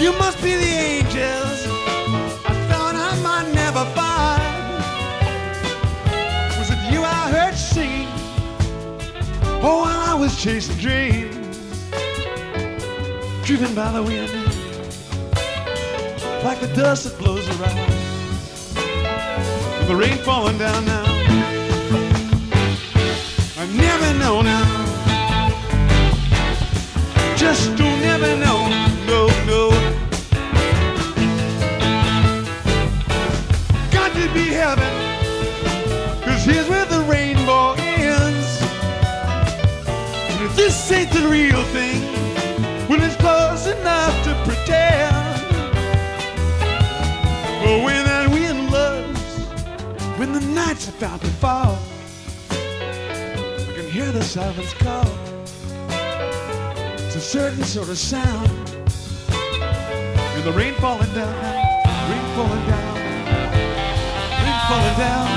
You must be the angels I thought I might never find. Was it you I heard singing? Oh, while I was chasing dreams, driven by the wind, like the dust that blows around, and the rain falling down now. I never know now, just don't never know, no, no. Got to be heaven, 'cause here's where the rainbow ends. And if this ain't the real thing, well, it's close enough to pretend. But when that wind blows, when the night's about to fall, I can hear the sirens call. It's a certain sort of sound, and the rain falling down, rain falling down, rain falling down.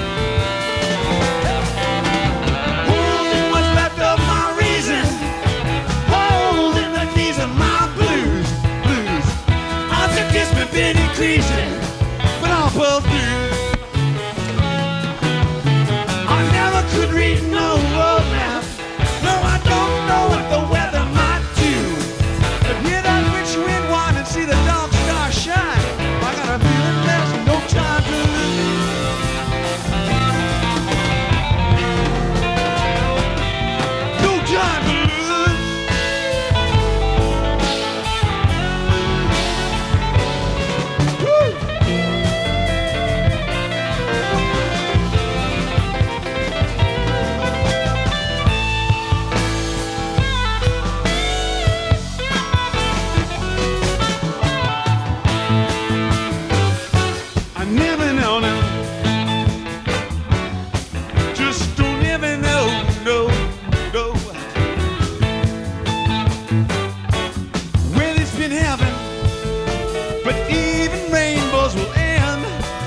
Holding what's left of my reason, holding the keys of my blues, blues. Odds against me been increasing, but I'll pull through. I never could read no road map. No, I don't know what the weather might do. But hear that rich wind whine and see the dark star shine. I got a feeling there's no time to lose. No time to lose. Woo! I never know now, just don't ever know, no, no. Well, it's been heaven, but even rainbows will end.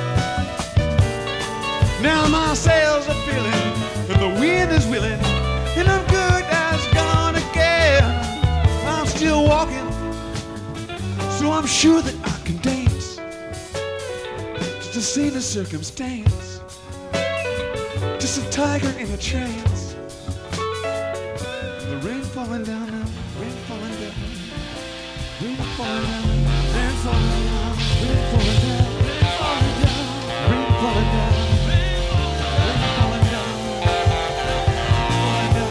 Now my sails are filling, and the wind is willing, and I'm good as gone again. I'm still walking, so I'm sure that I can dance to see the circumstance, just a tiger in a trance. The rain falling down now, rain falling down, rain falling down, rain falling down, rain falling down, rain falling down, rain falling down, rain falling down, falling down.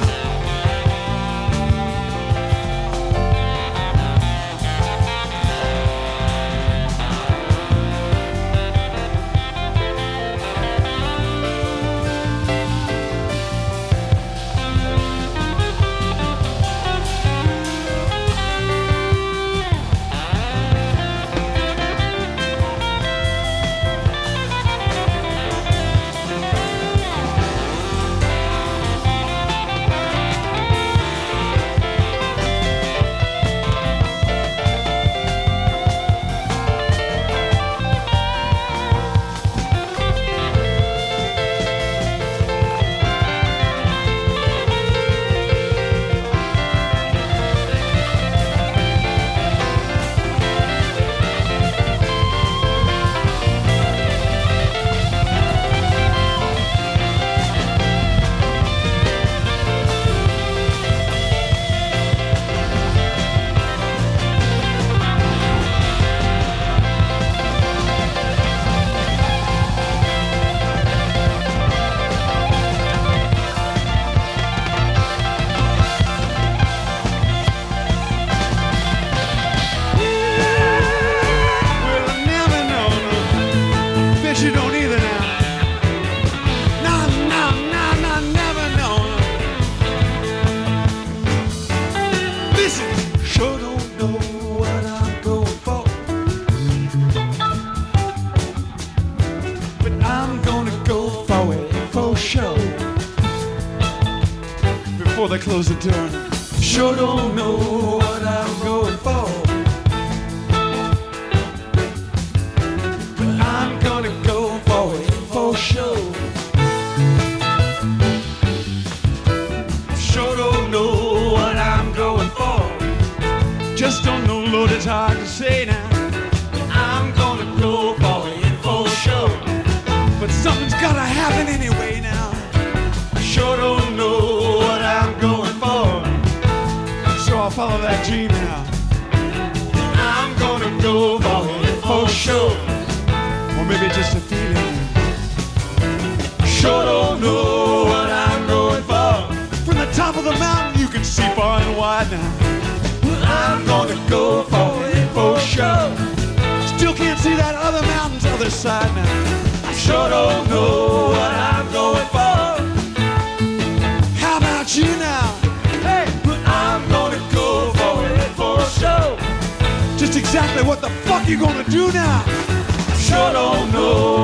Before they close the door, sure don't know what I'm going for, but I'm gonna go for it for sure. Sure don't know what I'm going for, just don't know, Lord, it's hard to say now. happen anyway now. I sure don't know what I'm going for, so I'll follow that dream now. I'm gonna go for sure, or maybe just a feeling. Sure don't know what I'm going for. From the top of the mountain you can see far and wide now. I'm gonna go for sure. Still can't see that other mountain's other side now. I sure don't know what I'm going for. How about you now? Hey, but I'm gonna go for sure. Just exactly what the fuck you gonna do now? I sure don't know